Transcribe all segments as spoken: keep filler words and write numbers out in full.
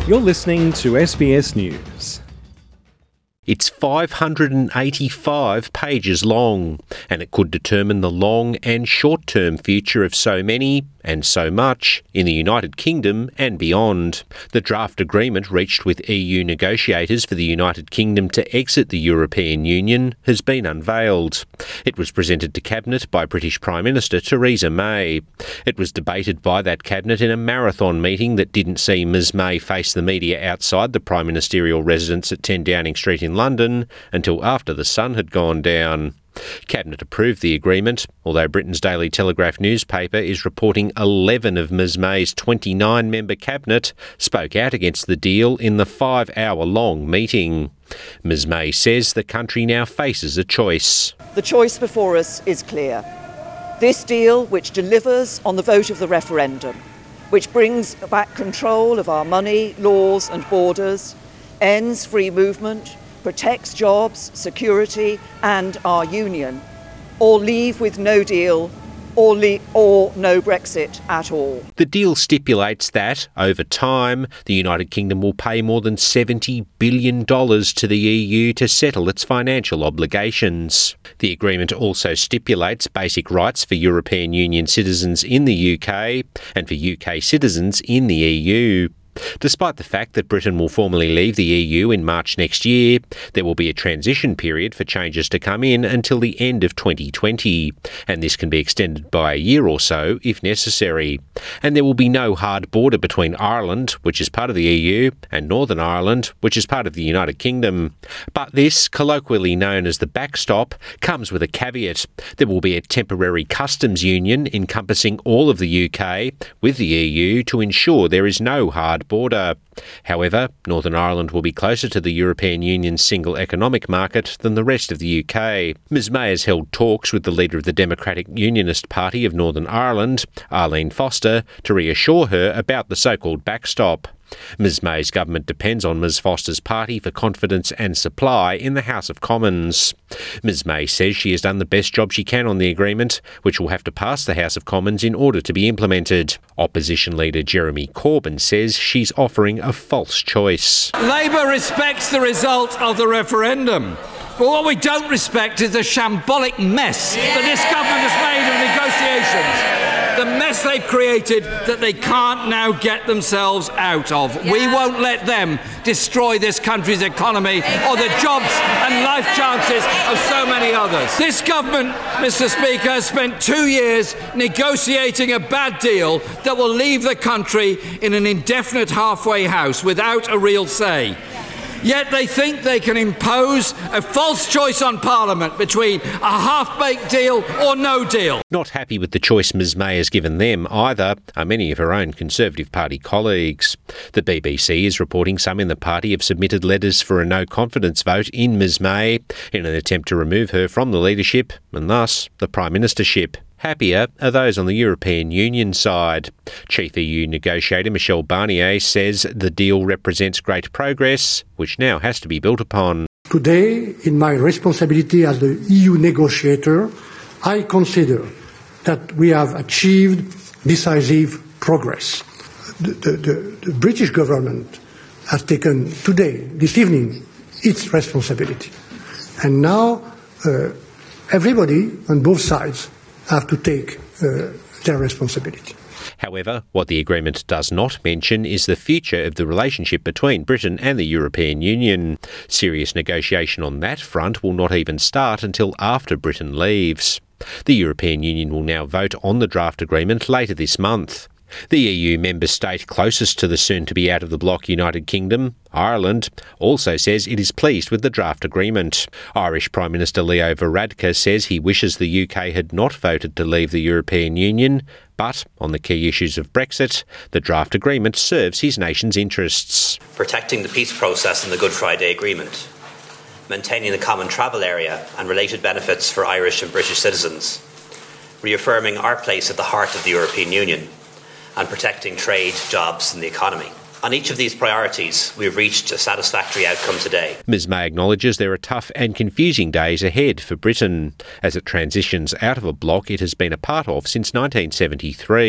You're listening to S B S News. It's five hundred eighty-five pages long, and it could determine the long and short-term future of so many and so much in the United Kingdom and beyond. The draft agreement reached with E U negotiators for the United Kingdom to exit the European Union has been unveiled. It was presented to Cabinet by British Prime Minister Theresa May. It was debated by that Cabinet in a marathon meeting that didn't see Ms May face the media outside the Prime Ministerial residence at ten Downing Street in London until after the sun had gone down. Cabinet approved the agreement, although Britain's Daily Telegraph newspaper is reporting eleven of Ms May's twenty-nine member Cabinet spoke out against the deal in the five-hour-long meeting. Ms May says the country now faces a choice. The choice before us is clear. This deal, which delivers on the vote of the referendum, which brings back control of our money, laws and borders, ends free movement, protects jobs, security and our union, or leave with no deal or, le- or no Brexit at all. The deal stipulates that, over time, the United Kingdom will pay more than seventy billion dollars to the E U to settle its financial obligations. The agreement also stipulates basic rights for European Union citizens in the U K and for U K citizens in the E U. Despite the fact that Britain will formally leave the E U in March next year, there will be a transition period for changes to come in until the end of twenty twenty, and this can be extended by a year or so if necessary. And there will be no hard border between Ireland, which is part of the E U, and Northern Ireland, which is part of the United Kingdom. But this, colloquially known as the backstop, comes with a caveat. There will be a temporary customs union encompassing all of the U K with the E U to ensure there is no hard border. However, Northern Ireland will be closer to the European Union's single economic market than the rest of the U K. Ms May has held talks with the leader of the Democratic Unionist Party of Northern Ireland, Arlene Foster, to reassure her about the so-called backstop. Ms May's government depends on Ms Foster's party for confidence and supply in the House of Commons. Ms May says she has done the best job she can on the agreement, which will have to pass the House of Commons in order to be implemented. Opposition leader Jeremy Corbyn says she's offering a false choice. Labour respects the result of the referendum. But what we don't respect is the shambolic mess that this government has made of negotiations. The mess they've created that they can't now get themselves out of. Yeah. We won't let them destroy this country's economy or the jobs and life chances of so many others. This government, Mister Speaker, has spent two years negotiating a bad deal that will leave the country in an indefinite halfway house without a real say. Yet they think they can impose a false choice on Parliament between a half-baked deal or no deal. Not happy with the choice Ms May has given them either are many of her own Conservative Party colleagues. The B B C is reporting some in the party have submitted letters for a no-confidence vote in Ms May in an attempt to remove her from the leadership and thus the Prime Ministership. Happier are those on the European Union side. Chief E U negotiator Michel Barnier says the deal represents great progress, which now has to be built upon. Today, in my responsibility as the E U negotiator, I consider that we have achieved decisive progress. The, the, the, the British government has taken today, this evening, its responsibility. And now uh, everybody on both sides have to take uh, their responsibility. However, what the agreement does not mention is the future of the relationship between Britain and the European Union. Serious negotiation on that front will not even start until after Britain leaves. The European Union will now vote on the draft agreement later this month. The E U member state closest to the soon-to-be out-of-the-bloc United Kingdom, Ireland, also says it is pleased with the draft agreement. Irish Prime Minister Leo Varadkar says he wishes the U K had not voted to leave the European Union, but on the key issues of Brexit, the draft agreement serves his nation's interests. Protecting the peace process and the Good Friday Agreement, maintaining the common travel area and related benefits for Irish and British citizens, reaffirming our place at the heart of the European Union, and protecting trade, jobs and the economy. On each of these priorities, we have reached a satisfactory outcome today. Ms May acknowledges there are tough and confusing days ahead for Britain, as it transitions out of a bloc it has been a part of since nineteen seventy-three.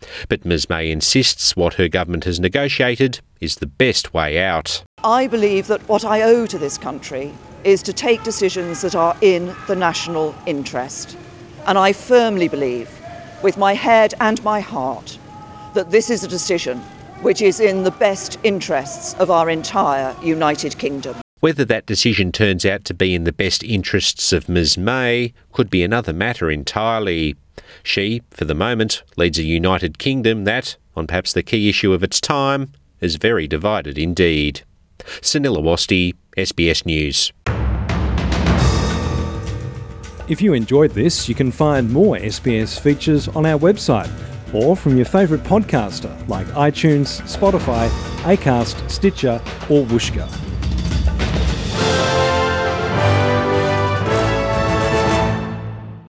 But Ms May insists what her government has negotiated is the best way out. I believe that what I owe to this country is to take decisions that are in the national interest. And I firmly believe, with my head and my heart, that this is a decision which is in the best interests of our entire United Kingdom. Whether that decision turns out to be in the best interests of Ms May could be another matter entirely. She, for the moment, leads a United Kingdom that, on perhaps the key issue of its time, is very divided indeed. Sunil Awasthi, S B S News. If you enjoyed this, you can find more S B S features on our website or from your favourite podcaster like iTunes, Spotify, Acast, Stitcher or Whooshkaa.